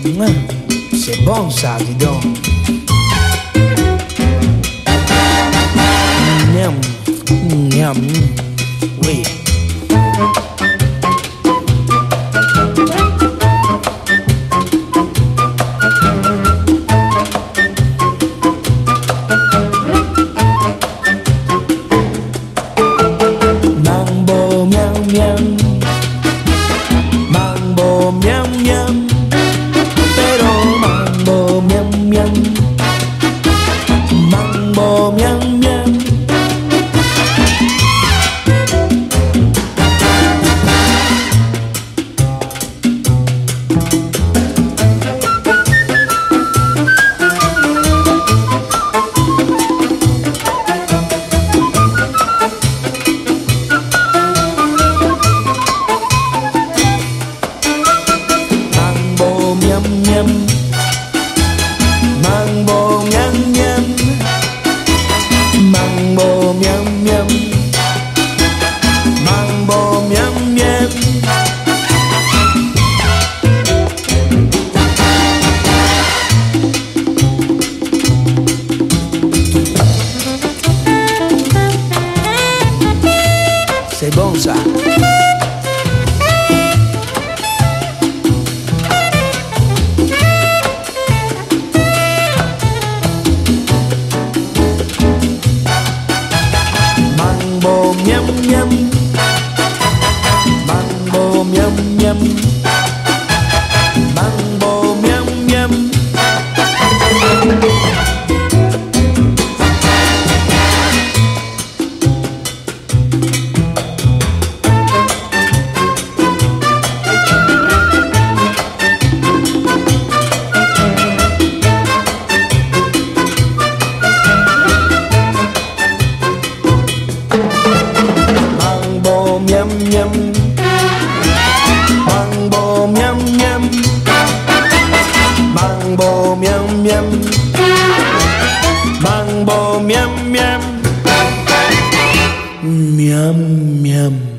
C'est bon ça, dis donc. Miam, miam, oui. Mambo miam miam, mambo miam miam, pero mambo miam miam, mambo miam miam. Mambo miam miam, mambo miam miam, mambo miam miam. C'est bon ça. Mambo miam miam, mambo miam miam, mambo miam miam. Miam miam, mambo miam miam, mambo miam miam, mambo miam miam, miam miam.